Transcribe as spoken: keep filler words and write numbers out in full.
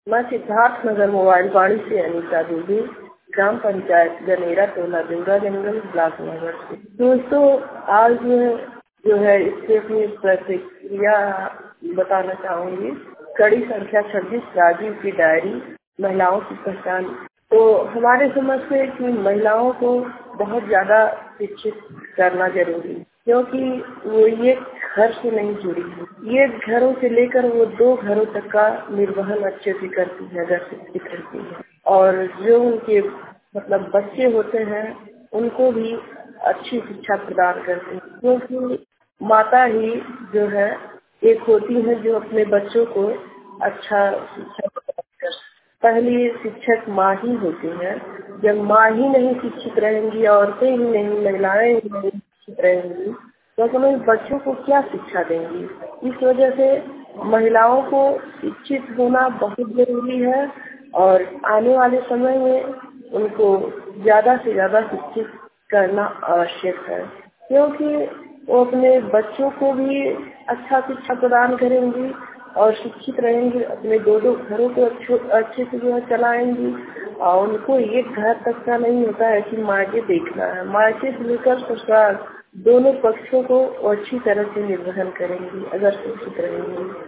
मैं सिद्धार्थ नगर मोबाइल वाणी से अनीता देवी, ग्राम पंचायत गनेरा, टोला देवरा जंगल, ब्लॉक नगर से। दोस्तों, आज जो है इससे अपनी प्रतिक्रिया बताना चाहूंगी। कड़ी संख्या छब्बीस, राजीव की डायरी, महिलाओं की पहचान। तो हमारे समझ से कि महिलाओं को बहुत ज्यादा शिक्षित करना जरूरी है, क्योंकि वो ये घर से नहीं जुड़ी है। ये घरों से लेकर वो दो घरों तक का निर्वहन अच्छे से करती है अगर शिक्षित रहती है। और जो उनके मतलब बच्चे होते हैं उनको भी अच्छी शिक्षा प्रदान करती है, क्योंकि माता ही जो है एक होती है जो अपने बच्चों को अच्छा शिक्षा प्रदान कर। पहली शिक्षक माँ ही होती है। जब माँ ही नहीं शिक्षित रहेंगी, औरतें ही नहीं, महिलाएं ही नहीं शिक्षित रहेंगी, तो अपने बच्चों को क्या शिक्षा देंगी। इस वजह से महिलाओं को शिक्षित होना बहुत जरूरी है और आने वाले समय में उनको ज्यादा से ज्यादा शिक्षित करना आवश्यक है, क्योंकि वो अपने बच्चों को भी अच्छा शिक्षा प्रदान करेंगी और शिक्षित रहेंगे, अपने दो दो घरों को अच्छे से जो है चलाएंगी। और उनको एक घर तक का नहीं होता है कि मायके देखना है, मायके से लेकर ससुराल दोनों पक्षों को अच्छी तरह से निर्वहन करेंगी अगर शिक्षित रहेंगी।